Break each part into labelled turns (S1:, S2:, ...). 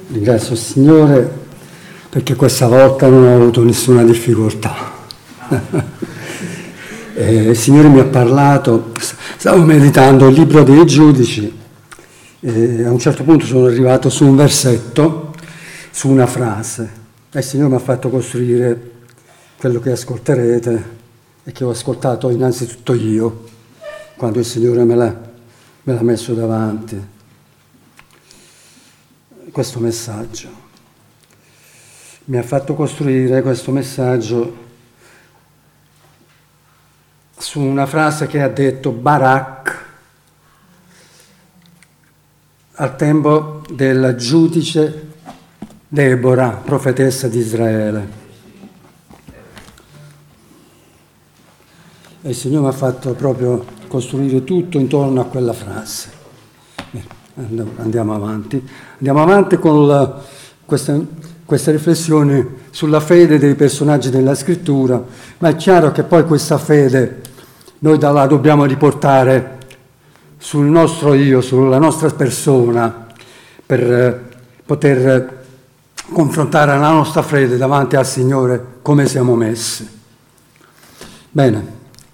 S1: Ringrazio il Signore perché questa volta non ho avuto nessuna difficoltà. Il Signore mi ha parlato, stavo meditando il libro dei Giudici e a un certo punto sono arrivato su un versetto, su una frase e il Signore mi ha fatto costruire quello che ascolterete e che ho ascoltato innanzitutto io quando il Signore me l'ha messo davanti. Questo messaggio mi ha fatto costruire questo messaggio su una frase che ha detto Barak al tempo del giudice Debora, profetessa di Israele. E il Signore mi ha fatto proprio costruire tutto intorno a quella frase. Andiamo avanti con queste riflessioni sulla fede dei personaggi della Scrittura, ma è chiaro che poi questa fede noi da là dobbiamo riportare sul nostro io, sulla nostra persona, per poter confrontare la nostra fede davanti al Signore come siamo messi. Bene.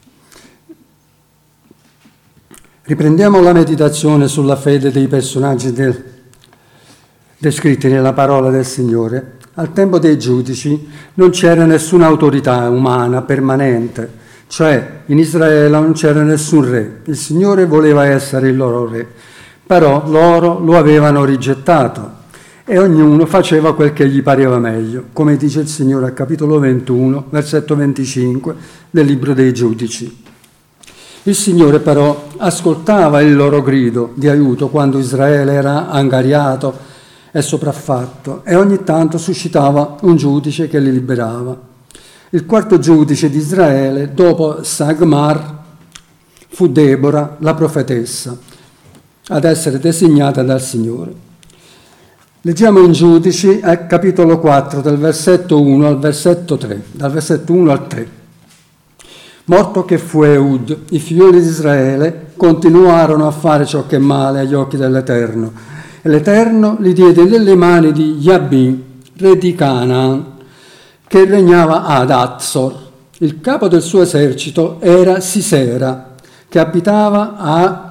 S1: Riprendiamo la meditazione sulla fede dei personaggi descritti nella parola del Signore. Al tempo dei giudici non c'era nessuna autorità umana permanente, cioè in Israele non c'era nessun re. Il Signore voleva essere il loro re, però loro lo avevano rigettato e ognuno faceva quel che gli pareva meglio, come dice il Signore al capitolo 21, versetto 25 del libro dei Giudici. Il Signore però ascoltava il loro grido di aiuto quando Israele era angariato e sopraffatto e ogni tanto suscitava un giudice che li liberava. Il quarto giudice di Israele, dopo Sagmar, fu Debora, la profetessa, ad essere designata dal Signore. Leggiamo in Giudici al capitolo 4, dal versetto 1 al versetto 3, dal versetto 1 al 3. Morto che fu Eud, i figlioli di Israele continuarono a fare ciò che è male agli occhi dell'Eterno. E l'Eterno li diede nelle mani di Jabin, re di Canaan, che regnava ad Azzor. Il capo del suo esercito era Sisera, che abitava a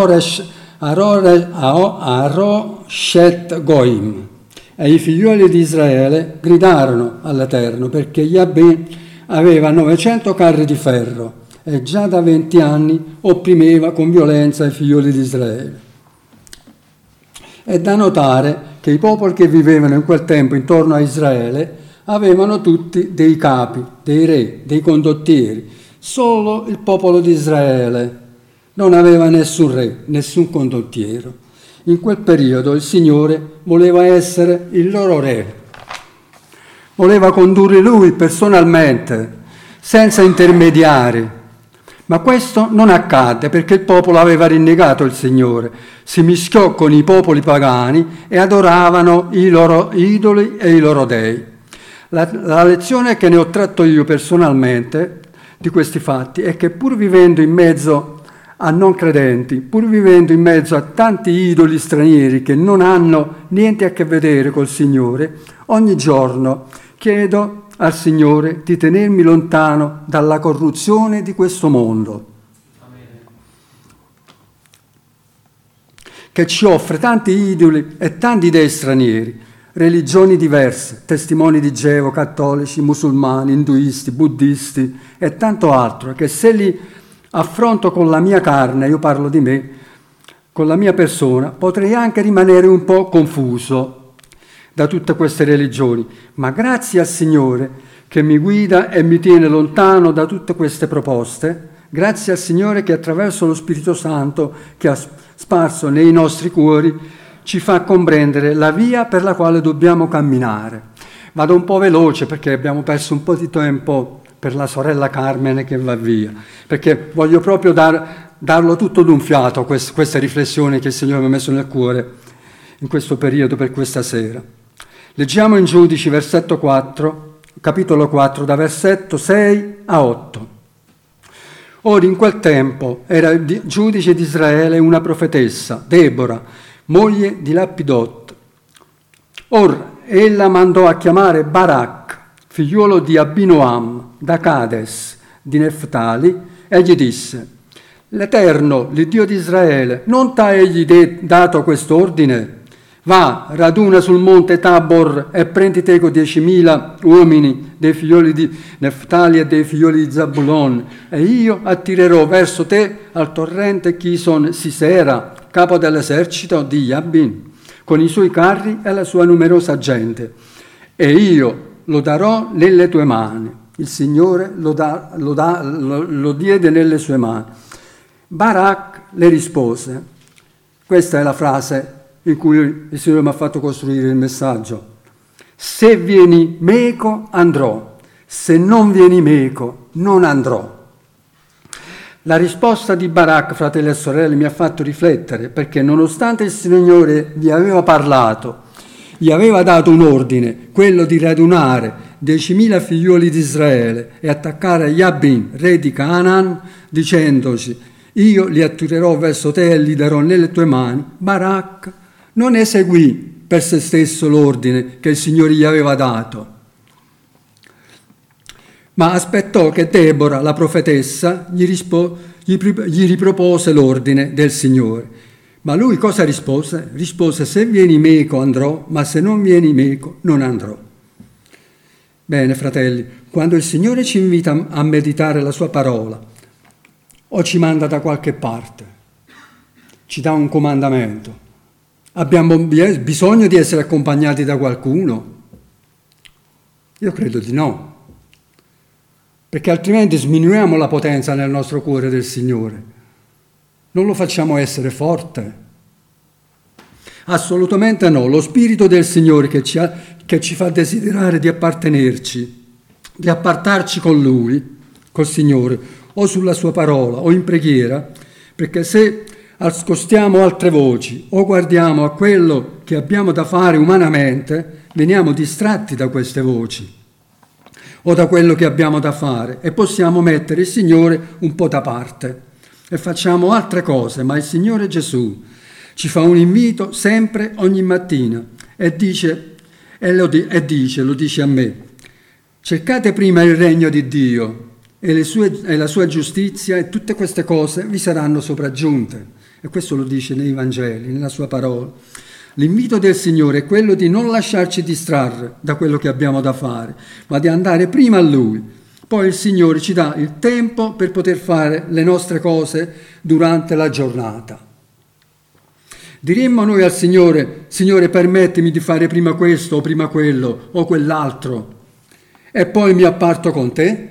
S1: Aroshet Goim. E i figlioli di Israele gridarono all'Eterno perché Jabin aveva 900 carri di ferro e già da 20 anni opprimeva con violenza i figlioli di Israele. È da notare che i popoli che vivevano in quel tempo intorno a Israele avevano tutti dei capi, dei re, dei condottieri. Solo il popolo di Israele non aveva nessun re, nessun condottiero. In quel periodo il Signore voleva essere il loro re. Voleva condurre lui personalmente, senza intermediari. Ma questo non accadde perché il popolo aveva rinnegato il Signore, si mischiò con i popoli pagani e adoravano i loro idoli e i loro dei. La lezione che ne ho tratto io personalmente di questi fatti è che pur vivendo in mezzo a non credenti, pur vivendo in mezzo a tanti idoli stranieri che non hanno niente a che vedere col Signore, ogni giorno chiedo al Signore di tenermi lontano dalla corruzione di questo mondo, che ci offre tanti idoli e tanti dei stranieri, religioni diverse, testimoni di Geova, cattolici, musulmani, induisti, buddisti e tanto altro, che se li affronto con la mia carne, io parlo di me, con la mia persona, potrei anche rimanere un po' confuso da tutte queste religioni, ma grazie al Signore che mi guida e mi tiene lontano da tutte queste proposte, grazie al Signore che attraverso lo Spirito Santo che ha sparso nei nostri cuori ci fa comprendere la via per la quale dobbiamo camminare. Vado un po' veloce perché abbiamo perso un po' di tempo per la sorella Carmine che va via, perché voglio proprio darlo tutto d'un fiato, queste riflessioni che il Signore mi ha messo nel cuore in questo periodo per questa sera. Leggiamo in Giudici, versetto 4, capitolo 4, da versetto 6 a 8. Ora in quel tempo era giudice di Israele una profetessa, Debora, moglie di Lapidot, Or ella mandò a chiamare Barak, figliuolo di Abinoam, da Cades, di Neftali, e gli disse: l'Eterno, l'Iddio di Israele, non t'ha egli dato quest'ordine? Va, raduna sul monte Tabor e prendi teco 10.000 uomini dei figlioli di Neftali e dei figlioli di Zabulon, e io attirerò verso te al torrente Chison Sisera, capo dell'esercito di Yabin, con i suoi carri e la sua numerosa gente, e io lo darò nelle tue mani. Il Signore lo diede nelle sue mani. Barak le rispose, questa è la frase in cui il Signore mi ha fatto costruire il messaggio: se vieni meco andrò, se non vieni meco non andrò. La risposta di Barak, fratelli e sorelle, mi ha fatto riflettere, perché nonostante il Signore vi aveva parlato, gli aveva dato un ordine, quello di radunare 10.000 figlioli di Israele e attaccare Jabin, re di Canaan, dicendoci: io li attirerò verso te e li darò nelle tue mani, Barak non eseguì per se stesso l'ordine che il Signore gli aveva dato, ma aspettò che Debora, la profetessa, gli ripropose l'ordine del Signore. Ma lui cosa rispose? Rispose: se vieni meco andrò, ma se non vieni meco non andrò. Bene, fratelli, quando il Signore ci invita a meditare la sua parola o ci manda da qualche parte, ci dà un comandamento, abbiamo bisogno di essere accompagnati da qualcuno? Io credo di no, perché altrimenti sminuiamo la potenza nel nostro cuore del Signore, non lo facciamo essere forte. Assolutamente no. Lo Spirito del Signore che ci fa desiderare di appartenerci, di appartarci con Lui, col Signore, o sulla Sua parola o in preghiera, perché se ascoltiamo altre voci o guardiamo a quello che abbiamo da fare umanamente, veniamo distratti da queste voci o da quello che abbiamo da fare e possiamo mettere il Signore un po' da parte e facciamo altre cose. Ma il Signore Gesù ci fa un invito sempre, ogni mattina, e lo dice a me: cercate prima il regno di Dio e la sua giustizia, e tutte queste cose vi saranno sopraggiunte. E questo lo dice nei Vangeli, nella sua parola. L'invito del Signore è quello di non lasciarci distrarre da quello che abbiamo da fare, ma di andare prima a Lui. Poi il Signore ci dà il tempo per poter fare le nostre cose durante la giornata. Diremmo noi al Signore: Signore, permettimi di fare prima questo o prima quello o quell'altro, e poi mi apparto con te?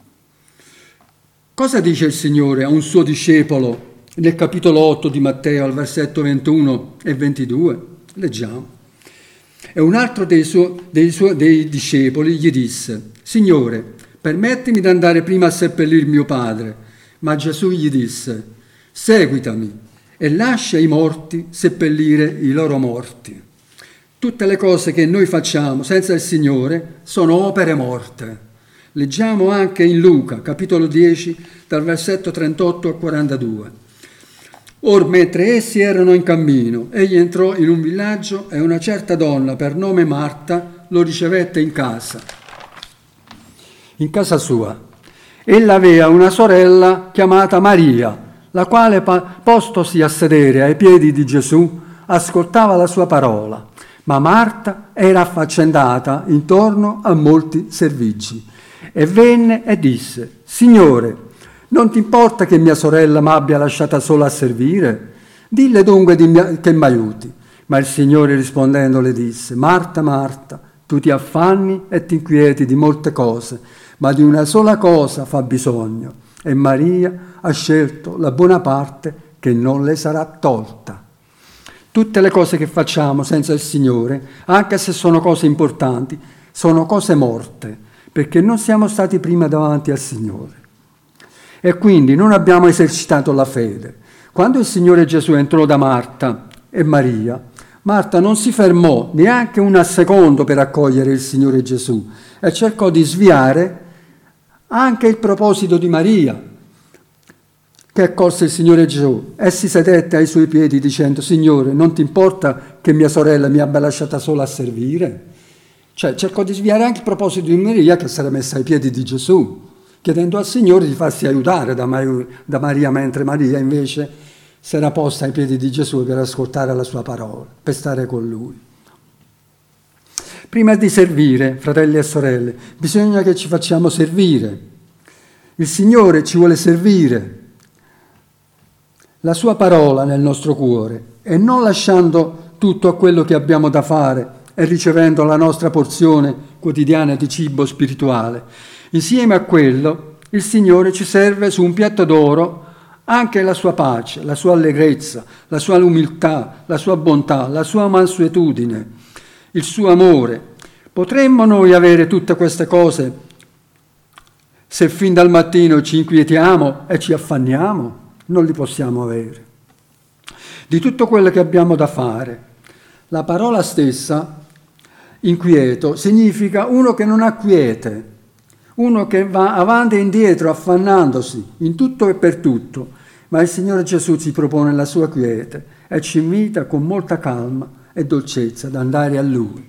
S1: Cosa dice il Signore a un suo discepolo nel capitolo 8 di Matteo, al versetto 21 e 22? Leggiamo. E un altro dei discepoli gli disse: Signore, permettimi di andare prima a seppellir mio padre. Ma Gesù gli disse: seguitami e lascia i morti seppellire i loro morti. Tutte le cose che noi facciamo senza il Signore sono opere morte. Leggiamo anche in Luca, capitolo 10, dal versetto 38 a 42. Or, mentre essi erano in cammino, egli entrò in un villaggio e una certa donna per nome Marta lo ricevette in casa sua. Ella aveva una sorella chiamata Maria, la quale, postosi a sedere ai piedi di Gesù, ascoltava la sua parola. Ma Marta era affaccendata intorno a molti servigi. E venne e disse: Signore, non ti importa che mia sorella m'abbia lasciata sola a servire? Dille dunque che m'aiuti. Ma il Signore rispondendo le disse: Marta, Marta, tu ti affanni e ti inquieti di molte cose, ma di una sola cosa fa bisogno, e Maria ha scelto la buona parte che non le sarà tolta. Tutte le cose che facciamo senza il Signore, anche se sono cose importanti, sono cose morte, perché non siamo stati prima davanti al Signore. E quindi non abbiamo esercitato la fede. Quando il Signore Gesù entrò da Marta e Maria, Marta non si fermò neanche un secondo per accogliere il Signore Gesù e cercò di sviare anche il proposito di Maria, che accolse il Signore Gesù e si sedette ai suoi piedi dicendo: Signore, non ti importa che che mia sorella mi abbia lasciata sola a servire? Cioè, cercò di sviare anche il proposito di Maria, che si era messa ai piedi di Gesù, chiedendo al Signore di farsi aiutare da Maria, mentre Maria invece si era posta ai piedi di Gesù per ascoltare la sua parola, per stare con Lui. Prima di servire, fratelli e sorelle, bisogna che ci facciamo servire. Il Signore ci vuole servire la sua parola nel nostro cuore e non lasciando tutto a quello che abbiamo da fare e ricevendo la nostra porzione quotidiana di cibo spirituale. Insieme a quello, il Signore ci serve su un piatto d'oro anche la sua pace, la sua allegrezza, la sua umiltà, la sua bontà, la sua mansuetudine, il suo amore. Potremmo noi avere tutte queste cose se fin dal mattino ci inquietiamo e ci affanniamo? Non li possiamo avere. Di tutto quello che abbiamo da fare, la parola stessa, inquieto, significa uno che non ha quiete, uno che va avanti e indietro affannandosi in tutto e per tutto, ma il Signore Gesù ci propone la sua quiete e ci invita con molta calma e dolcezza ad andare a Lui.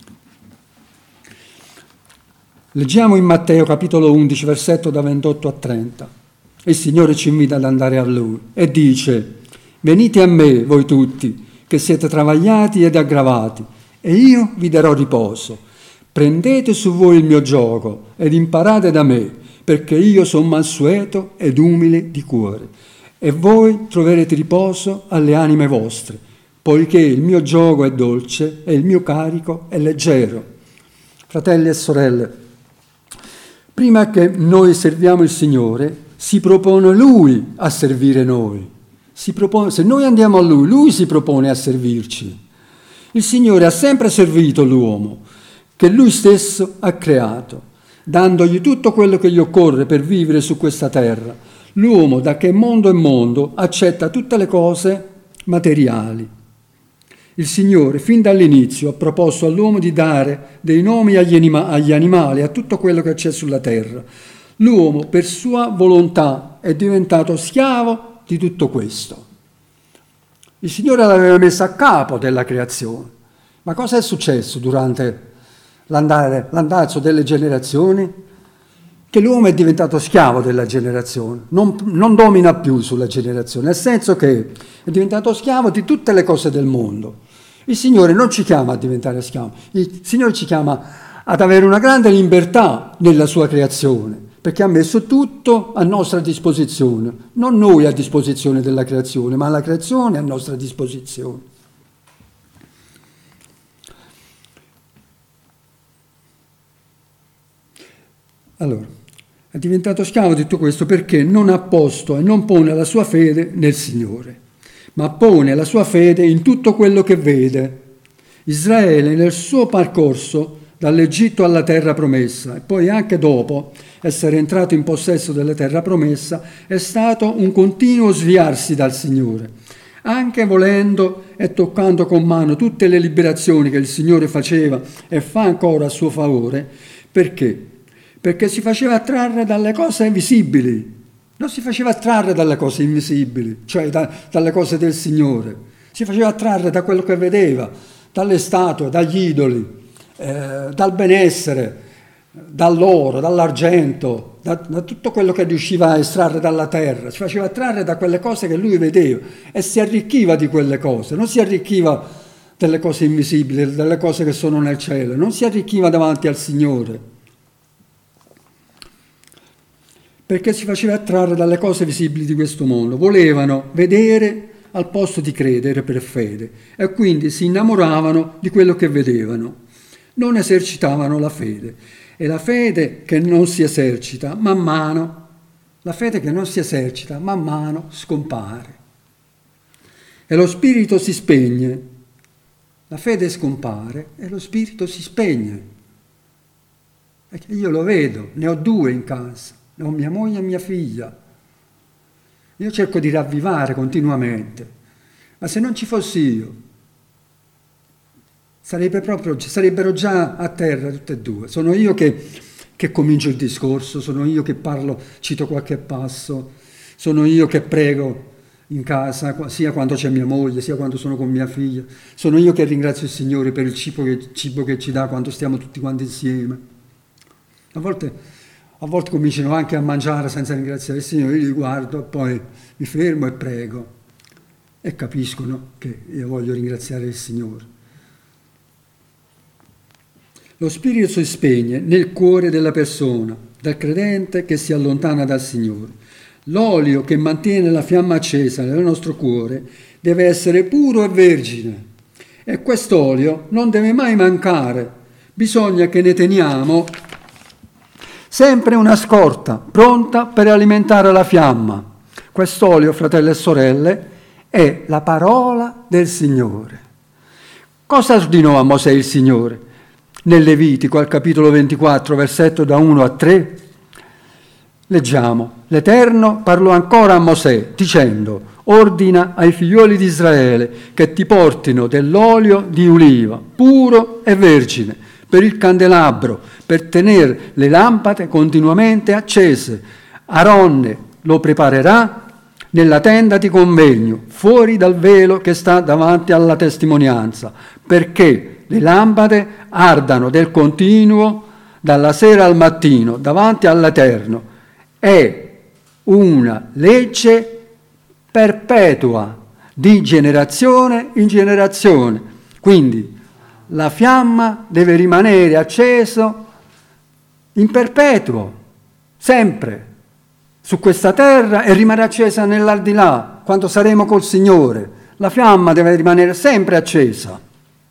S1: Leggiamo in Matteo capitolo 11, versetto da 28 a 30. Il Signore ci invita ad andare a Lui e dice: venite a me, voi tutti, che siete travagliati ed aggravati, e io vi darò riposo. Prendete su voi il mio giogo ed imparate da me, perché io sono mansueto ed umile di cuore, e voi troverete riposo alle anime vostre, poiché il mio giogo è dolce e il mio carico è leggero. Fratelli e sorelle, prima che noi serviamo il Signore, si propone Lui a servire noi. Se noi andiamo a Lui, Lui si propone a servirci. Il Signore ha sempre servito l'uomo, che Lui stesso ha creato, dandogli tutto quello che gli occorre per vivere su questa terra. L'uomo, da che mondo è mondo, accetta tutte le cose materiali. Il Signore, fin dall'inizio, ha proposto all'uomo di dare dei nomi agli animali, a tutto quello che c'è sulla terra. L'uomo, per sua volontà, è diventato schiavo di tutto questo. Il Signore l'aveva messo a capo della creazione. Ma cosa è successo durante l'andazzo delle generazioni? Che l'uomo è diventato schiavo della generazione, non domina più sulla generazione, nel senso che è diventato schiavo di tutte le cose del mondo. Il Signore non ci chiama a diventare schiavi, il Signore ci chiama ad avere una grande libertà nella sua creazione, perché ha messo tutto a nostra disposizione, non noi a disposizione della creazione, ma la creazione a nostra disposizione. Allora, è diventato schiavo di tutto questo perché non ha posto e non pone la sua fede nel Signore, ma pone la sua fede in tutto quello che vede. Israele nel suo percorso dall'Egitto alla terra promessa e poi anche dopo essere entrato in possesso della terra promessa è stato un continuo sviarsi dal Signore, anche volendo e toccando con mano tutte le liberazioni che il Signore faceva e fa ancora a suo favore. Perché? Perché si faceva attrarre dalle cose visibili, non si faceva attrarre dalle cose invisibili, cioè dalle cose del Signore, si faceva attrarre da quello che vedeva, dalle statue, dagli idoli, dal benessere, dall'oro, dall'argento, da tutto quello che riusciva a estrarre dalla terra, si faceva attrarre da quelle cose che lui vedeva e si arricchiva di quelle cose, non si arricchiva delle cose invisibili, delle cose che sono nel cielo, non si arricchiva davanti al Signore, perché si faceva attrarre dalle cose visibili di questo mondo, volevano vedere al posto di credere per fede e quindi si innamoravano di quello che vedevano, non esercitavano la fede. E la fede che non si esercita man mano, scompare. E lo spirito si spegne. La fede scompare e lo spirito si spegne. Perché io lo vedo, ne ho 2 in casa, ne ho mia moglie e mia figlia. Io cerco di ravvivare continuamente, ma se non ci fossi io, sarebbero già a terra tutte e 2. Sono io che comincio il discorso, sono io che parlo, cito qualche passo, sono io che prego in casa, sia quando c'è mia moglie, sia quando sono con mia figlia. Sono io che ringrazio il Signore per il cibo che ci dà quando stiamo tutti quanti insieme. A volte cominciano anche a mangiare senza ringraziare il Signore, io li guardo, poi mi fermo e prego e capiscono che io voglio ringraziare il Signore. Lo spirito si spegne nel cuore della persona, dal credente che si allontana dal Signore. L'olio che mantiene la fiamma accesa nel nostro cuore deve essere puro e vergine. E quest'olio non deve mai mancare. Bisogna che ne teniamo sempre una scorta, pronta per alimentare la fiamma. Quest'olio, fratelli e sorelle, è la parola del Signore. Cosa ordinò a Mosè il Signore? Nel Levitico, al capitolo 24, versetto da 1 a 3, leggiamo: l'Eterno parlò ancora a Mosè, dicendo: ordina ai figlioli di Israele che ti portino dell'olio di uliva, puro e vergine, per il candelabro, per tenere le lampade continuamente accese. Aronne lo preparerà nella tenda di convegno, fuori dal velo che sta davanti alla testimonianza, perché le lampade ardano del continuo dalla sera al mattino davanti all'Eterno. È una legge perpetua, di generazione in generazione. Quindi la fiamma deve rimanere accesa in perpetuo, sempre, su questa terra, e rimarrà accesa nell'aldilà, quando saremo col Signore. La fiamma deve rimanere sempre accesa.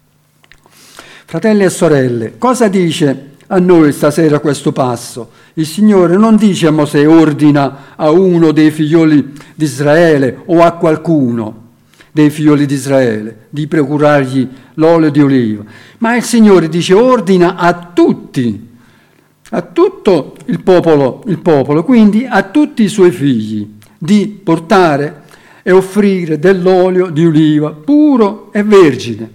S1: Fratelli e sorelle, cosa dice a noi stasera questo passo? Il Signore non dice a Mosè: ordina a uno dei figlioli di Israele o a qualcuno dei figlioli di Israele di procurargli l'olio di oliva, ma il Signore dice: ordina a tutti, a tutto il popolo, quindi a tutti i suoi figli, di portare e offrire dell'olio di oliva puro e vergine.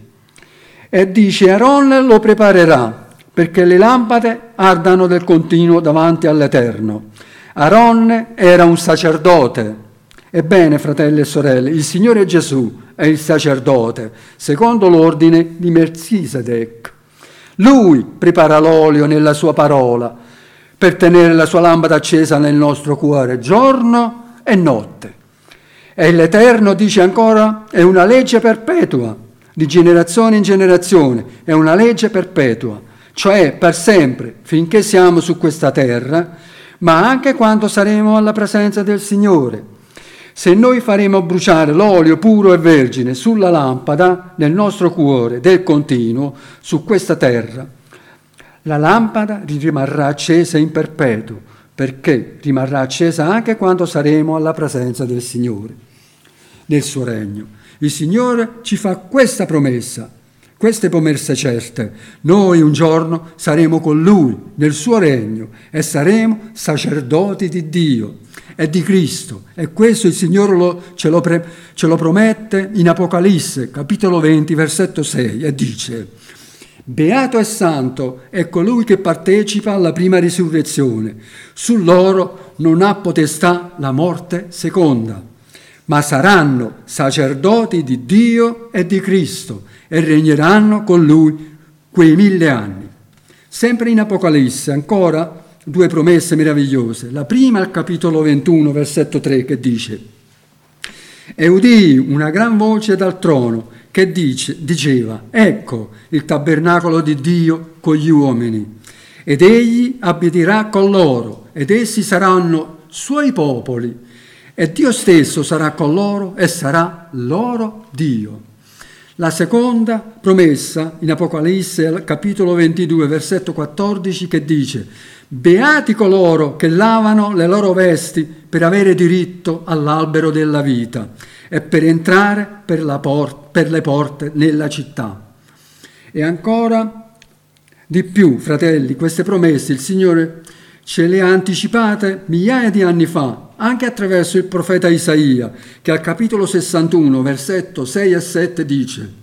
S1: E dice: Aaron lo preparerà, perché le lampade ardano del continuo davanti all'Eterno. Aaron era un sacerdote. Ebbene, fratelli e sorelle, il Signore Gesù è il sacerdote, secondo l'ordine di Melchisedec. Lui prepara l'olio nella sua parola, per tenere la sua lampada accesa nel nostro cuore, giorno e notte. E l'Eterno dice ancora: è una legge perpetua, di generazione in generazione, è una legge perpetua, cioè per sempre, finché siamo su questa terra, ma anche quando saremo alla presenza del Signore. Se noi faremo bruciare l'olio puro e vergine sulla lampada nel nostro cuore del continuo, su questa terra, la lampada rimarrà accesa in perpetuo, perché rimarrà accesa anche quando saremo alla presenza del Signore, nel suo regno. Il Signore ci fa questa promessa, queste promesse certe. Noi un giorno saremo con Lui nel suo regno e saremo sacerdoti di Dio e di Cristo. E questo il Signore ce lo promette in Apocalisse, capitolo 20, versetto 6, e dice: beato e santo è colui che partecipa alla prima risurrezione. Su loro non ha potestà la morte seconda, ma saranno sacerdoti di Dio e di Cristo e regneranno con Lui quei 1000 anni. Sempre in Apocalisse, ancora due promesse meravigliose. La prima al capitolo 21, versetto 3, che dice: e udii una gran voce dal trono che diceva: ecco il tabernacolo di Dio con gli uomini, ed egli abiterà con loro, ed essi saranno suoi popoli, e Dio stesso sarà con loro e sarà loro Dio. La seconda promessa in Apocalisse, capitolo 22, versetto 14, che dice: beati coloro che lavano le loro vesti per avere diritto all'albero della vita e per entrare per le porte nella città. E ancora di più, fratelli, queste promesse il Signore ce le ha anticipate migliaia di anni fa, anche attraverso il profeta Isaia, che al capitolo 61, versetto 6 e 7 dice: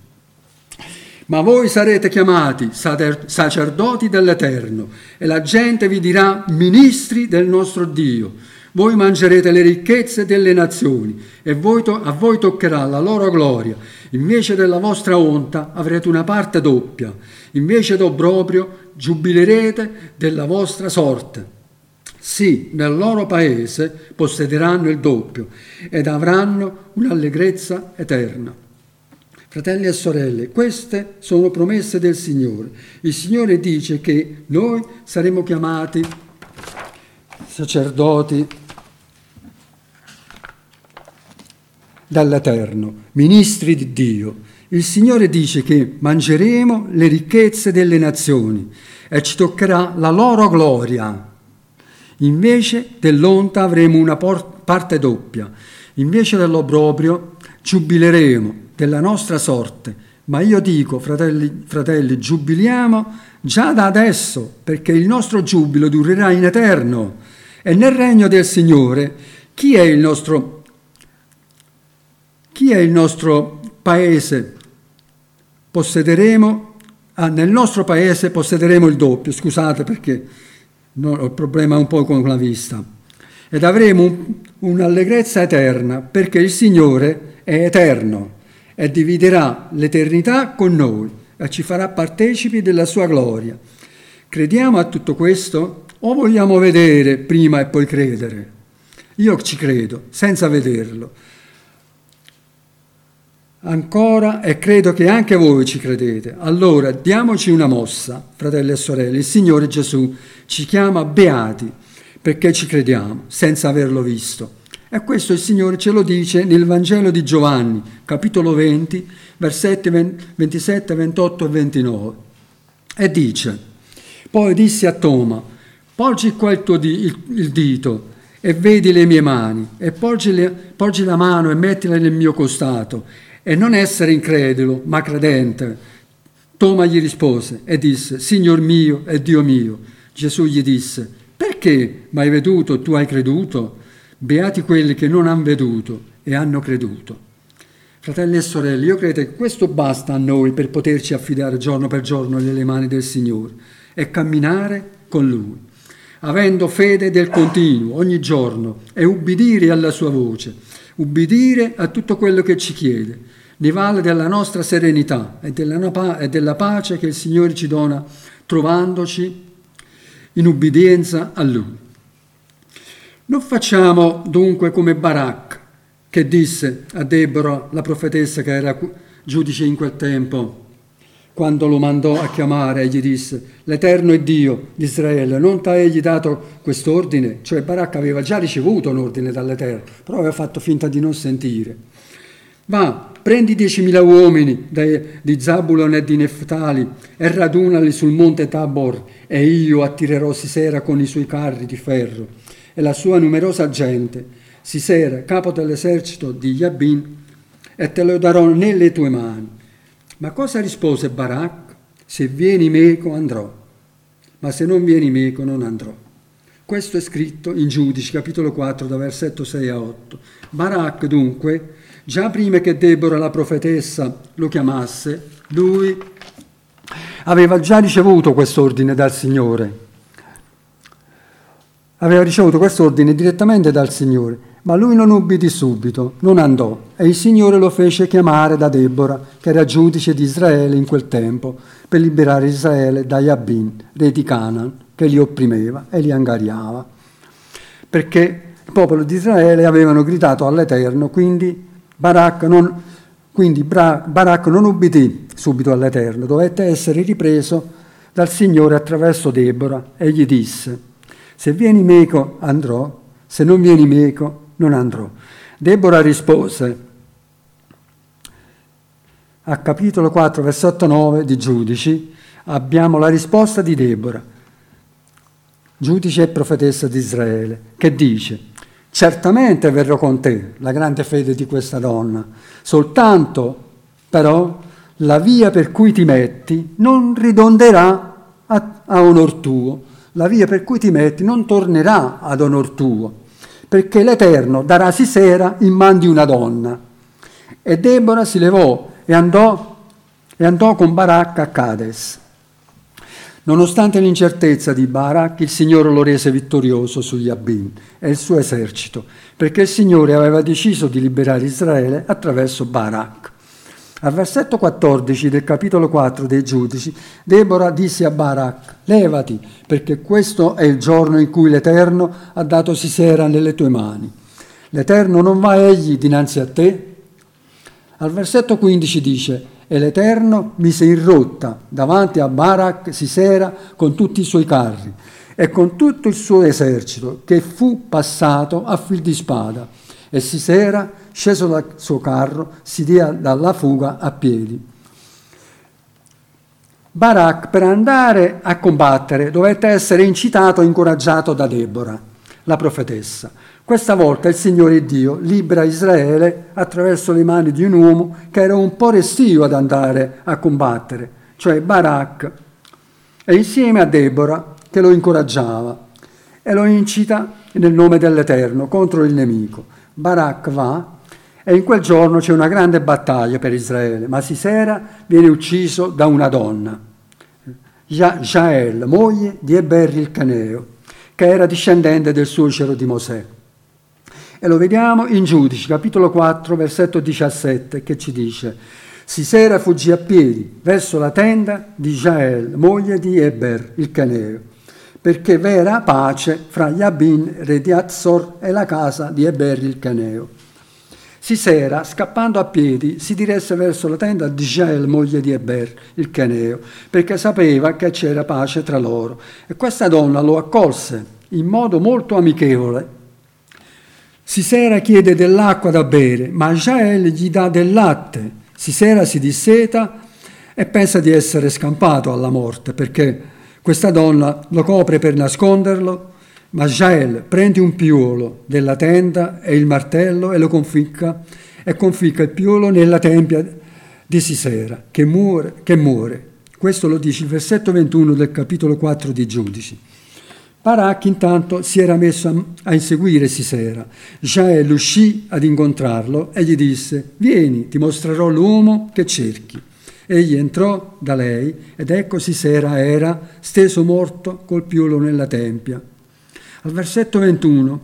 S1: ma voi sarete chiamati sacerdoti dell'Eterno, e la gente vi dirà ministri del nostro Dio. Voi mangerete le ricchezze delle nazioni e a voi toccherà la loro gloria. Invece della vostra onta avrete una parte doppia. Invece d'obbrobrio giubilerete della vostra sorte. Sì, nel loro paese possederanno il doppio ed avranno un'allegrezza eterna. Fratelli e sorelle, queste sono promesse del Signore. Il Signore dice che noi saremo chiamati sacerdoti dall'Eterno, ministri di Dio. Il Signore dice che mangeremo le ricchezze delle nazioni e ci toccherà la loro gloria. Invece dell'onta avremo una parte doppia. Invece dell'obbrobrio giubileremo della nostra sorte. Ma io dico, fratelli, giubiliamo già da adesso, perché il nostro giubilo durerà in eterno. E nel regno del Signore, chi è il nostro paese? Nel nostro paese possederemo il doppio, scusate perché ho il problema un po' con la vista. Ed avremo un'allegrezza eterna, perché il Signore è eterno e dividerà l'eternità con noi e ci farà partecipi della sua gloria. Crediamo a tutto questo o vogliamo vedere prima e poi credere? Io ci credo, senza vederlo. Ancora, e credo che anche voi ci credete. Allora diamoci una mossa, fratelli e sorelle. Il Signore Gesù ci chiama beati perché ci crediamo senza averlo visto. E questo il Signore ce lo dice nel Vangelo di Giovanni, capitolo 20, versetti 27, 28 e 29. E dice: poi disse a Toma: porgi qua il dito e vedi le mie mani, e porgi la mano e mettila nel mio costato, e non essere incredulo, ma credente. Toma gli rispose e disse: Signor mio e Dio mio. Gesù gli disse: perché m'hai veduto, tu hai creduto? Beati quelli che non hanno veduto e hanno creduto. Fratelli e sorelle, io credo che questo basta a noi per poterci affidare giorno per giorno nelle mani del Signore e camminare con Lui, avendo fede del continuo ogni giorno e ubbidire alla sua voce, ubbidire a tutto quello che ci chiede. Ne vale della nostra serenità e della pace che il Signore ci dona trovandoci in ubbidienza a Lui. Non facciamo dunque come Barak, che disse a Debora, la profetessa che era giudice in quel tempo, quando lo mandò a chiamare e gli disse: l'Eterno è Dio di Israele, non t'ha egli dato quest'ordine? Cioè Barak aveva già ricevuto un ordine dall'Eterno, però aveva fatto finta di non sentire. Va, prendi 10.000 uomini di Zabulon e di Neftali e radunali sul monte Tabor, e io attirerò Sisera con i suoi carri di ferro e la sua numerosa gente, Sisera, capo dell'esercito di Jabin, e te lo darò nelle tue mani. Ma cosa rispose Barak? Se vieni meco andrò, ma se non vieni meco non andrò. Questo è scritto in Giudici, capitolo 4, da versetto 6 a 8. Barak dunque, già prima che Debora la profetessa lo chiamasse, lui aveva già ricevuto quest'ordine dal Signore. Aveva ricevuto quest'ordine direttamente dal Signore, ma lui non ubbidì subito, non andò, e il Signore lo fece chiamare da Debora, che era giudice di Israele in quel tempo, per liberare Israele da Jabin, re di Canaan, che li opprimeva e li angariava. Perché il popolo di Israele avevano gridato all'Eterno, quindi Barak non ubbidì subito all'Eterno, dovette essere ripreso dal Signore attraverso Debora, e gli disse: se vieni meco andrò, se non vieni meco non andrò. Debora rispose, a capitolo 4, versetto 9 di Giudici, abbiamo la risposta di Debora, giudice e profetessa di Israele, che dice: certamente verrò con te, la grande fede di questa donna, soltanto però la via per cui ti metti non ridonderà a onor tuo. La via per cui ti metti non tornerà ad onor tuo, perché l'Eterno darà Sisera in man di una donna. E Debora si levò e andò con Barak a Cades. Nonostante l'incertezza di Barak, il Signore lo rese vittorioso su Jabin e il suo esercito, perché il Signore aveva deciso di liberare Israele attraverso Barak. Al versetto 14 del capitolo 4 dei Giudici, Debora disse a Barak: levati, perché questo è il giorno in cui l'Eterno ha dato Sisera nelle tue mani. L'Eterno non va egli dinanzi a te? Al versetto 15 dice: e l'Eterno mise in rotta davanti a Barak Sisera con tutti i suoi carri e con tutto il suo esercito, che fu passato a fil di spada. E Sisera, sceso dal suo carro, si dia dalla fuga a piedi. Barak, per andare a combattere, dovette essere incitato e incoraggiato da Debora, la profetessa. Questa volta il Signore Dio libera Israele attraverso le mani di un uomo che era un po' restio ad andare a combattere, cioè Barak, e insieme a Debora che lo incoraggiava e lo incita nel nome dell'Eterno contro il nemico. Barak va e in quel giorno c'è una grande battaglia per Israele, ma Sisera viene ucciso da una donna, Jael, moglie di Eber il Caneo, che era discendente del suocero di Mosè. E lo vediamo in Giudici, capitolo 4, versetto 17, che ci dice: Sisera fuggì a piedi verso la tenda di Jael, moglie di Eber il Caneo, perché v'era pace fra Jabin, re di Azzor, e la casa di Eber il Caneo. Sisera, scappando a piedi, si diresse verso la tenda di Jael, moglie di Eber il Caneo, perché sapeva che c'era pace tra loro. E questa donna lo accolse in modo molto amichevole. Sisera chiede dell'acqua da bere, ma Jael gli dà del latte. Sisera si disseta e pensa di essere scampato alla morte, perché questa donna lo copre per nasconderlo, ma Jael prende un piolo della tenda e il martello e lo conficca il piolo nella tempia di Sisera, che muore. Questo lo dice il versetto 21 del capitolo 4 di Giudici. Barak intanto si era messo a inseguire Sisera. Jael uscì ad incontrarlo e gli disse: vieni, ti mostrerò l'uomo che cerchi. Egli entrò da lei ed ecco Sisera era steso morto col piolo nella tempia. Al versetto 21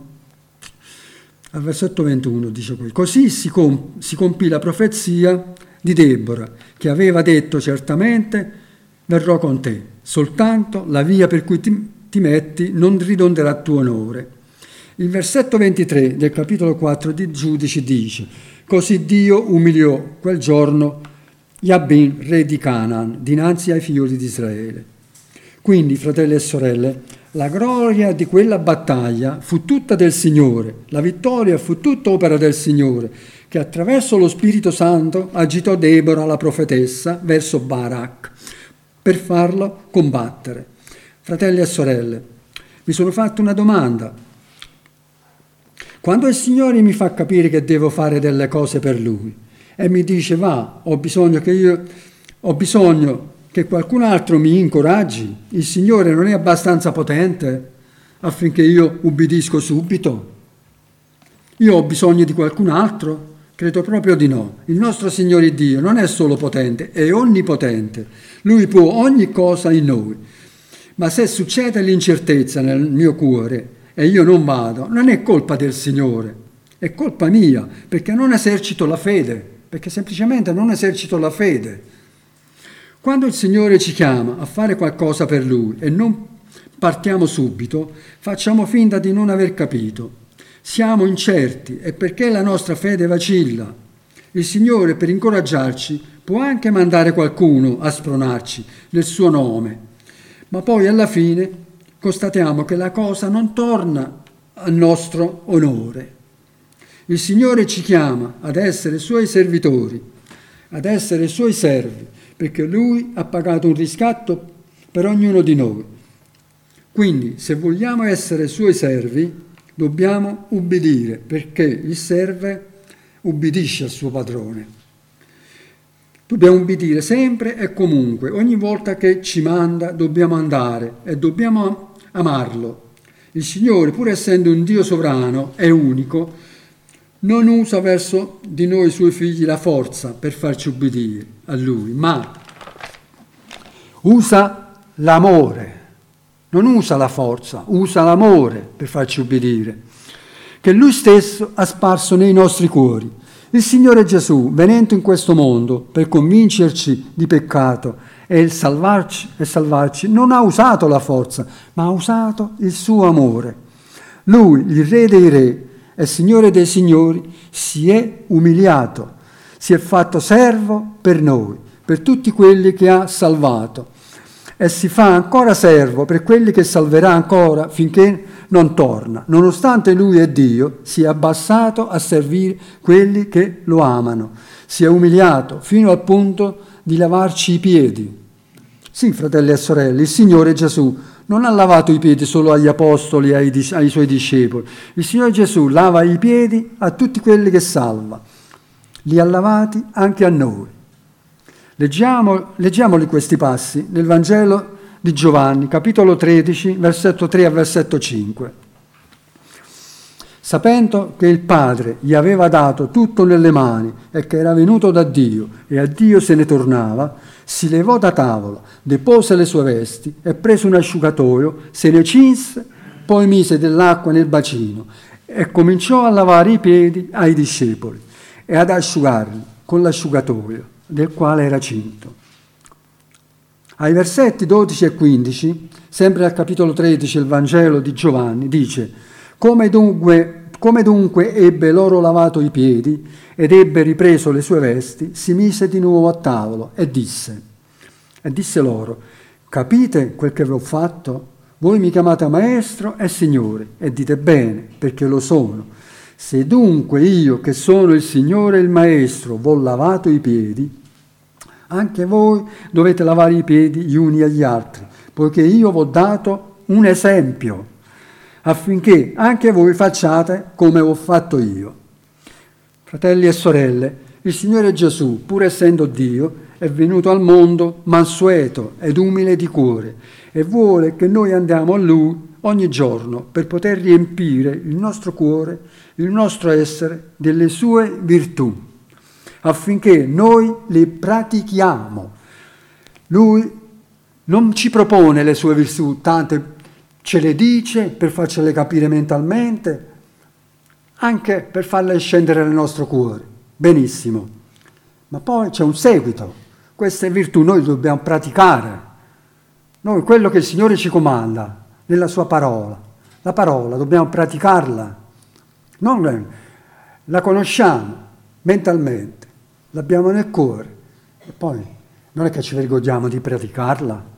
S1: dice così si compì la profezia di Debora, che aveva detto: certamente verrò con te, soltanto la via per cui ti metti non ridonderà a tuo onore. Il versetto 23 del capitolo 4 di Giudici dice: così Dio umiliò quel giorno Jabin, re di Canaan, dinanzi ai figli di Israele. Quindi, fratelli e sorelle, la gloria di quella battaglia fu tutta del Signore, la vittoria fu tutta opera del Signore, che attraverso lo Spirito Santo agitò Debora, la profetessa, verso Barak, per farlo combattere. Fratelli e sorelle, mi sono fatto una domanda. Quando il Signore mi fa capire che devo fare delle cose per Lui e mi dice: va, ho bisogno che qualcun altro mi incoraggi, il Signore non è abbastanza potente affinché io ubbidisco subito? Io ho bisogno di qualcun altro? Credo proprio di no. Il nostro Signore Dio non è solo potente, è onnipotente. Lui può ogni cosa in noi. Ma se succede l'incertezza nel mio cuore e io non vado, non è colpa del Signore, è colpa mia, perché non esercito la fede, perché semplicemente non esercito la fede. Quando il Signore ci chiama a fare qualcosa per Lui e non partiamo subito, facciamo finta di non aver capito. Siamo incerti e perché la nostra fede vacilla. Il Signore, per incoraggiarci, può anche mandare qualcuno a spronarci nel suo nome, ma poi alla fine constatiamo che la cosa non torna al nostro onore. Il Signore ci chiama ad essere Suoi servitori, ad essere Suoi servi, perché Lui ha pagato un riscatto per ognuno di noi. Quindi, se vogliamo essere Suoi servi, dobbiamo ubbidire, perché il serve ubbidisce al suo padrone. Dobbiamo ubbidire sempre e comunque, ogni volta che ci manda dobbiamo andare e dobbiamo amarlo. Il Signore, pur essendo un Dio sovrano e unico, non usa verso di noi Suoi figli la forza per farci ubbidire a Lui, ma usa l'amore, non usa la forza, usa l'amore per farci ubbidire, che Lui stesso ha sparso nei nostri cuori. Il Signore Gesù, venendo in questo mondo per convincerci di peccato e salvarci, non ha usato la forza, ma ha usato il suo amore. Lui, il Re dei Re e Signore dei Signori, si è umiliato, si è fatto servo per noi, per tutti quelli che ha salvato, e si fa ancora servo per quelli che salverà ancora finché non torna. Nonostante Lui è Dio, si è abbassato a servire quelli che lo amano, si è umiliato fino al punto di lavarci i piedi. Sì, fratelli e sorelle, il Signore Gesù non ha lavato i piedi solo agli apostoli e ai Suoi discepoli. Il Signore Gesù lava i piedi a tutti quelli che salva. Li ha lavati anche a noi. Leggiamoli questi passi nel Vangelo di Giovanni, capitolo 13, versetto 3 a versetto 5. Sapendo che il Padre gli aveva dato tutto nelle mani e che era venuto da Dio e a Dio se ne tornava, si levò da tavola, depose le sue vesti e prese un asciugatoio, se ne cinse, poi mise dell'acqua nel bacino e cominciò a lavare i piedi ai discepoli e ad asciugarli con l'asciugatoio del quale era cinto. Ai versetti 12 e 15, sempre al capitolo 13 del Vangelo di Giovanni, dice: come dunque ebbe loro lavato i piedi ed ebbe ripreso le sue vesti, si mise di nuovo a tavola e disse loro: capite quel che vi ho fatto? Voi mi chiamate maestro e signore, e dite bene, perché lo sono. Se dunque io, che sono il Signore e il Maestro, v'ho lavato i piedi, anche voi dovete lavare i piedi gli uni agli altri, poiché io v'ho dato un esempio, affinché anche voi facciate come ho fatto io. Fratelli e sorelle, il Signore Gesù, pur essendo Dio, è venuto al mondo mansueto ed umile di cuore e vuole che noi andiamo a Lui ogni giorno per poter riempire il nostro cuore, il nostro essere delle sue virtù, affinché noi le pratichiamo. Lui non ci propone le sue virtù, tante ce le dice per farcele capire mentalmente, anche per farle scendere nel nostro cuore. Benissimo. Ma poi c'è un seguito. Queste virtù noi dobbiamo praticare. Noi quello che il Signore ci comanda nella sua parola, la parola dobbiamo praticarla. Non la conosciamo mentalmente, l'abbiamo nel cuore e poi non è che ci vergogniamo di praticarla.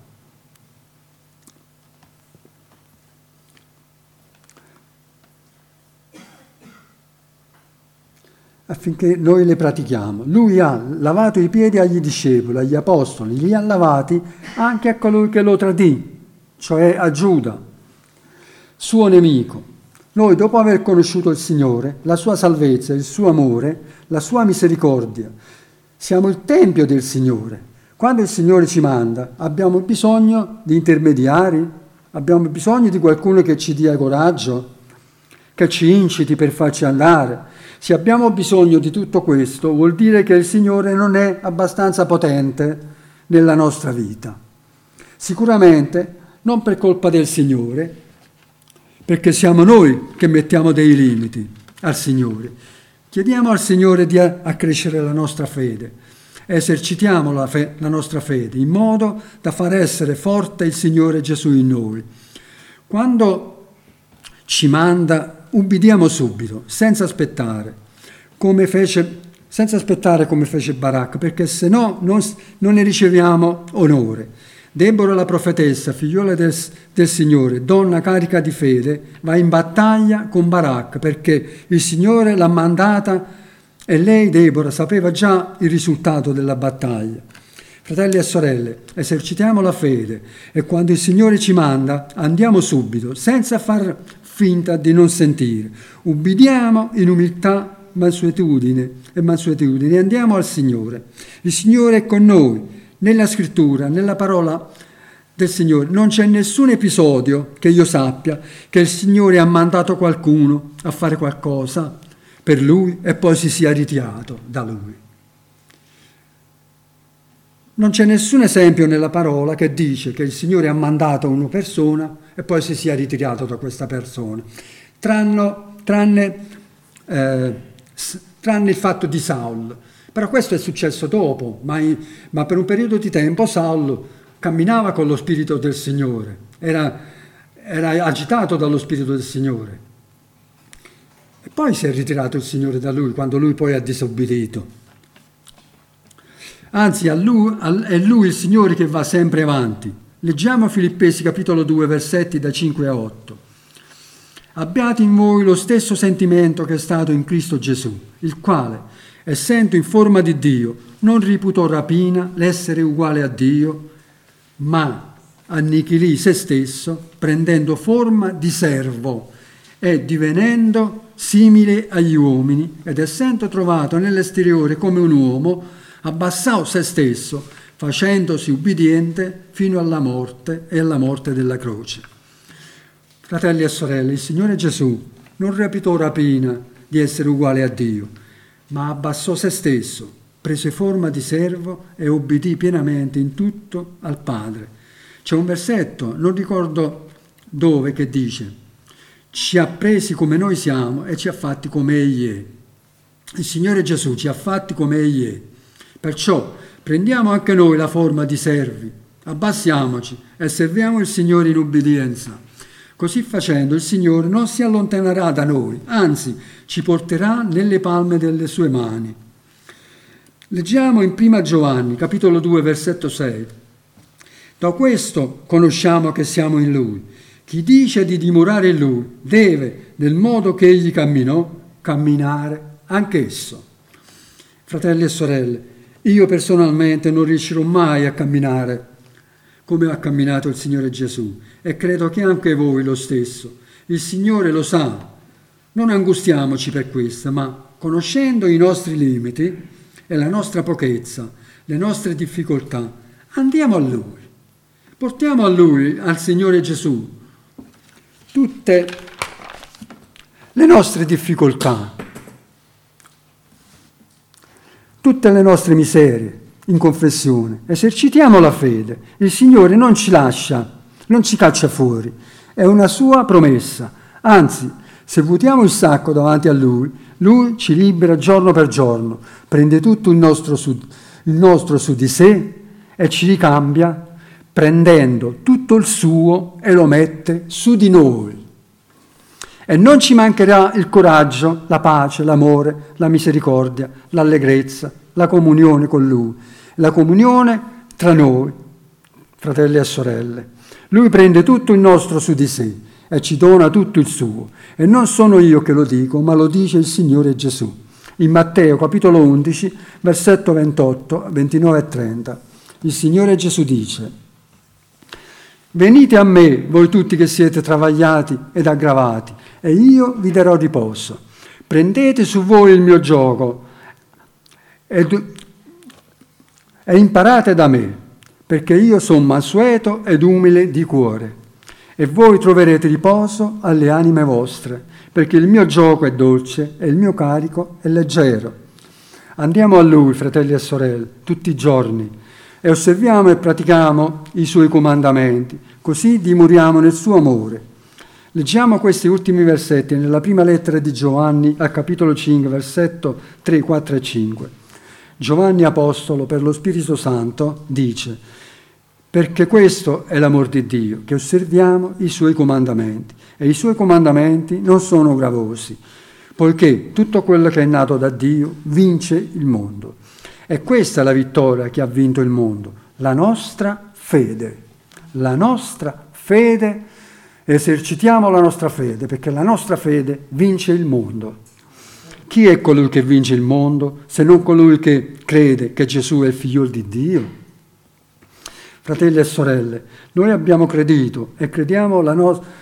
S1: Affinché noi le pratichiamo. Lui ha lavato i piedi agli discepoli, agli apostoli, li ha lavati anche a colui che lo tradì, cioè a Giuda, suo nemico. Noi, dopo aver conosciuto il Signore, la sua salvezza, il suo amore, la sua misericordia, siamo il tempio del Signore. Quando il Signore ci manda, abbiamo bisogno di intermediari, abbiamo bisogno di qualcuno che ci dia coraggio, che ci inciti per farci andare. Se abbiamo bisogno di tutto questo, vuol dire che il Signore non è abbastanza potente nella nostra vita. Sicuramente non per colpa del Signore, perché siamo noi che mettiamo dei limiti al Signore. Chiediamo al Signore di accrescere la nostra fede, esercitiamo la nostra fede in modo da far essere forte il Signore Gesù in noi. Quando ci manda, ubbidiamo subito, senza aspettare come fece Barak, perché se no non ne riceviamo onore. Debora, la profetessa, figliuola del Signore, donna carica di fede, va in battaglia con Barak, perché il Signore l'ha mandata e lei, Debora, sapeva già il risultato della battaglia. Fratelli e sorelle, esercitiamo la fede e quando il Signore ci manda andiamo subito, senza far finta di non sentire. Ubbidiamo in umiltà, mansuetudine e andiamo al Signore. Il Signore è con noi. Nella scrittura, nella parola del Signore, non c'è nessun episodio che io sappia che il Signore ha mandato qualcuno a fare qualcosa per Lui e poi si sia ritirato da Lui. Non c'è nessun esempio nella parola che dice che il Signore ha mandato una persona e poi si sia ritirato da questa persona, tranne il fatto di Saul. Però questo è successo dopo, ma per un periodo di tempo Saul camminava con lo Spirito del Signore, era agitato dallo Spirito del Signore. E poi si è ritirato il Signore da lui, quando lui poi ha disobbedito. Anzi, è lui il Signore che va sempre avanti. Leggiamo Filippesi capitolo 2, versetti da 5 a 8. Abbiate in voi lo stesso sentimento che è stato in Cristo Gesù, il quale, essendo in forma di Dio, non reputò rapina l'essere uguale a Dio, ma annichilì se stesso, prendendo forma di servo e divenendo simile agli uomini, ed essendo trovato nell'esteriore come un uomo, abbassò se stesso, facendosi ubbidiente fino alla morte e alla morte della croce. Fratelli e sorelle, il Signore Gesù non reputò rapina di essere uguale a Dio, ma abbassò se stesso, prese forma di servo e obbedì pienamente in tutto al Padre. C'è un versetto, non ricordo dove, che dice: ci ha presi come noi siamo e ci ha fatti come Egli è. Il Signore Gesù ci ha fatti come Egli è. Perciò prendiamo anche noi la forma di servi, abbassiamoci e serviamo il Signore in ubbidienza. Così facendo il Signore non si allontanerà da noi, anzi ci porterà nelle palme delle sue mani. Leggiamo in 1 Giovanni, capitolo 2, versetto 6. Da questo conosciamo che siamo in Lui. Chi dice di dimorare in Lui deve, nel modo che Egli camminò, camminare anch'esso. Fratelli e sorelle, io personalmente non riuscirò mai a camminare come ha camminato il Signore Gesù e credo che anche voi lo stesso. Il Signore lo sa. Non angustiamoci per questo, ma conoscendo i nostri limiti e la nostra pochezza, le nostre difficoltà, andiamo a Lui. Portiamo a Lui, al Signore Gesù, tutte le nostre difficoltà, tutte le nostre miserie in confessione. Esercitiamo la fede. Il Signore non ci lascia, non ci caccia fuori. È una sua promessa. Anzi, se vuotiamo il sacco davanti a Lui, Lui ci libera giorno per giorno, prende tutto il nostro su di sé e ci ricambia, prendendo tutto il suo e lo mette su di noi. E non ci mancherà il coraggio, la pace, l'amore, la misericordia, l'allegrezza, la comunione con Lui, la comunione tra noi, fratelli e sorelle. Lui prende tutto il nostro su di sé e ci dona tutto il suo. E non sono io che lo dico, ma lo dice il Signore Gesù. In Matteo capitolo 11, versetto 28, 29 e 30, il Signore Gesù dice: venite a me, voi tutti che siete travagliati ed aggravati, e io vi darò riposo. Prendete su voi il mio giogo e imparate da me, perché io sono mansueto ed umile di cuore, e voi troverete riposo alle anime vostre, perché il mio giogo è dolce e il mio carico è leggero. Andiamo a Lui, fratelli e sorelle, tutti i giorni, e osserviamo e pratichiamo i Suoi comandamenti, così dimoriamo nel Suo amore. Leggiamo questi ultimi versetti nella prima lettera di Giovanni, al capitolo 5, versetto 3, 4 e 5. Giovanni Apostolo, per lo Spirito Santo, dice: perché questo è l'amor di Dio, che osserviamo i Suoi comandamenti, e i Suoi comandamenti non sono gravosi, poiché tutto quello che è nato da Dio vince il mondo. E questa è la vittoria che ha vinto il mondo, la nostra fede. La nostra fede, esercitiamo la nostra fede, perché la nostra fede vince il mondo. Chi è colui che vince il mondo, se non colui che crede che Gesù è il Figlio di Dio? Fratelli e sorelle, noi abbiamo creduto e crediamo la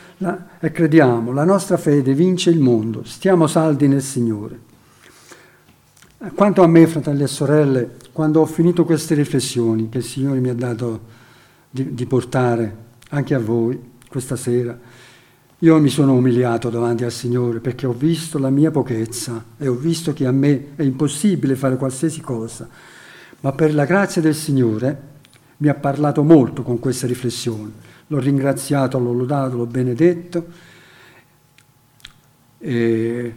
S1: nostra fede vince il mondo, stiamo saldi nel Signore. Quanto a me, fratelli e sorelle, quando ho finito queste riflessioni che il Signore mi ha dato di portare anche a voi questa sera, io mi sono umiliato davanti al Signore perché ho visto la mia pochezza e ho visto che a me è impossibile fare qualsiasi cosa. ma per la grazia del Signore mi ha parlato molto con queste riflessioni. L'ho ringraziato, l'ho lodato, l'ho benedetto e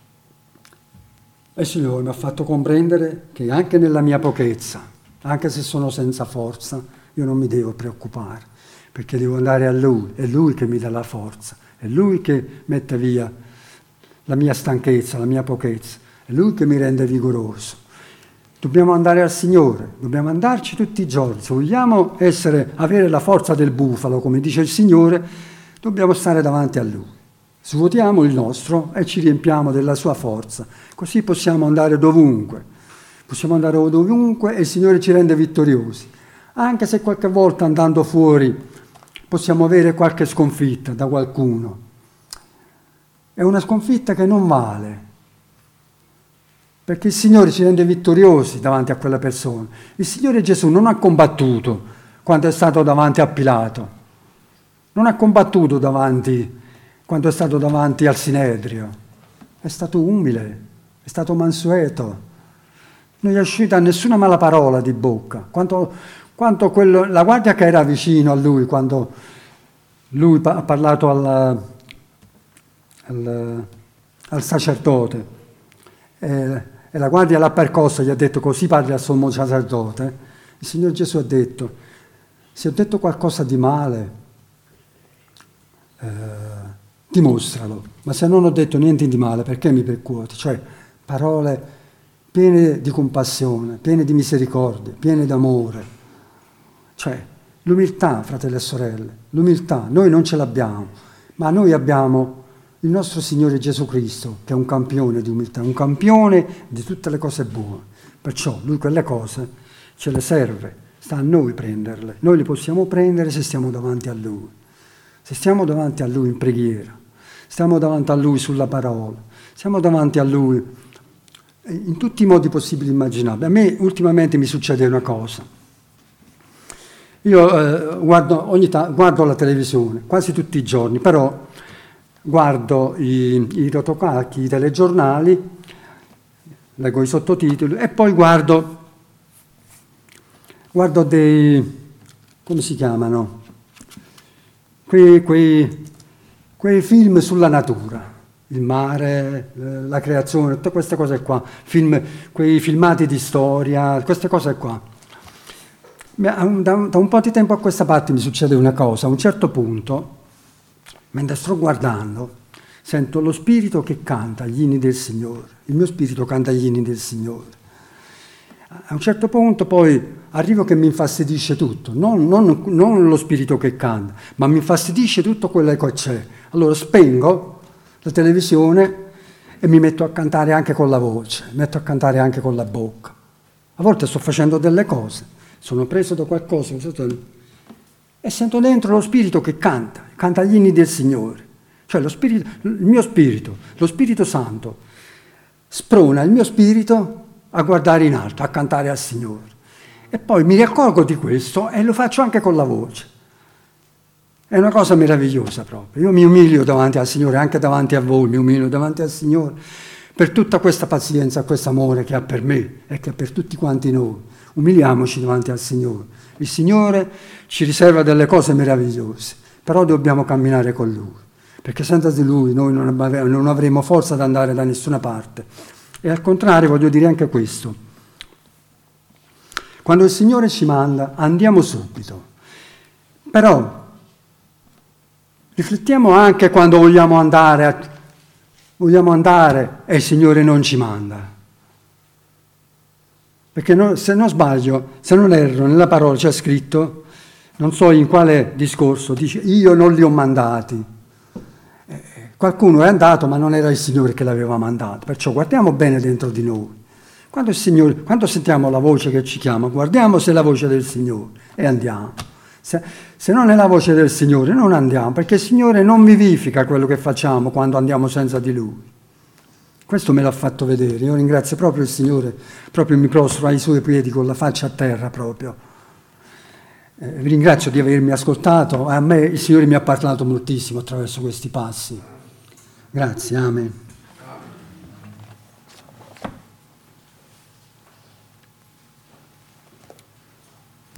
S1: il Signore mi ha fatto comprendere che anche nella mia pochezza, anche se sono senza forza, io non mi devo preoccupare, perché devo andare a Lui, è Lui che mi dà la forza, è Lui che mette via la mia stanchezza, la mia pochezza, è Lui che mi rende vigoroso. Dobbiamo andare al Signore, dobbiamo andarci tutti i giorni. Se vogliamo avere la forza del bufalo, come dice il Signore, dobbiamo stare davanti a Lui. Svuotiamo il nostro e ci riempiamo della sua forza, così possiamo andare dovunque. Possiamo andare dovunque e il Signore ci rende vittoriosi. Anche se qualche volta andando fuori possiamo avere qualche sconfitta da qualcuno. È una sconfitta che non vale, perché il Signore ci rende vittoriosi davanti a quella persona. Il Signore Gesù non ha combattuto quando è stato davanti a Pilato, non ha combattuto quando è stato davanti al Sinedrio, è stato umile, è stato mansueto, non gli è uscita nessuna mala parola di bocca, quanto la guardia che era vicino a lui, quando lui ha parlato al sacerdote, e la guardia l'ha percossa, gli ha detto: così parli al sommo sacerdote. Il Signore Gesù ha detto: se ho detto qualcosa di male, dimostralo, ma se non ho detto niente di male, perché mi percuoti? Cioè, parole piene di compassione, piene di misericordia, piene d'amore. Cioè, l'umiltà, fratelli e sorelle, l'umiltà, noi non ce l'abbiamo, ma noi abbiamo il nostro Signore Gesù Cristo, che è un campione di umiltà, un campione di tutte le cose buone. Perciò Lui quelle cose ce le serve, sta a noi prenderle. Noi le possiamo prendere se stiamo davanti a Lui. Se stiamo davanti a Lui in preghiera, stiamo davanti a Lui sulla parola, siamo davanti a Lui in tutti i modi possibili e immaginabili. A me ultimamente mi succede una cosa. Io guardo la televisione quasi tutti i giorni, però guardo i rotocalchi, i telegiornali, leggo i sottotitoli e poi guardo dei, come si chiamano, quei film sulla natura, il mare, la creazione, tutte queste cose qua, quei filmati di storia, queste cose qua. Da un po' di tempo a questa parte mi succede una cosa. A un certo punto, mentre sto guardando, sento lo spirito che canta gli inni del Signore. Il mio spirito canta gli inni del Signore. A un certo punto poi arrivo che mi infastidisce tutto, non lo spirito che canta, ma mi infastidisce tutto quello che c'è. Allora spengo la televisione e mi metto a cantare anche con la voce, metto a cantare anche con la bocca. A volte sto facendo delle cose, sono preso da qualcosa e sento dentro lo spirito che canta gli inni del Signore. Cioè il mio spirito, lo Spirito Santo, sprona il mio spirito a guardare in alto, a cantare al Signore. E poi mi riaccorgo di questo e lo faccio anche con la voce. È una cosa meravigliosa proprio. Io mi umilio davanti al Signore, anche davanti a voi, mi umilio davanti al Signore per tutta questa pazienza, questo amore che ha per me e che ha per tutti quanti noi. Umiliamoci davanti al Signore. Il Signore ci riserva delle cose meravigliose, però dobbiamo camminare con Lui, perché senza di Lui noi non avremo forza ad andare da nessuna parte. E al contrario voglio dire anche questo: quando il Signore ci manda andiamo subito, però riflettiamo anche quando vogliamo andare e il Signore non ci manda. Perché se non sbaglio, se non erro, nella parola c'è scritto, non so in quale discorso, dice: io non li ho mandati. Qualcuno è andato, ma non era il Signore che l'aveva mandato. Perciò guardiamo bene dentro di noi. Quando sentiamo la voce che ci chiama, guardiamo se è la voce del Signore e andiamo. Se non è la voce del Signore, non andiamo, perché il Signore non vivifica quello che facciamo quando andiamo senza di Lui. Questo me l'ha fatto vedere. Io ringrazio proprio il Signore, proprio mi prostro ai Suoi piedi con la faccia a terra proprio. Vi ringrazio di avermi ascoltato. A me il Signore mi ha parlato moltissimo attraverso questi passi. Grazie, amen.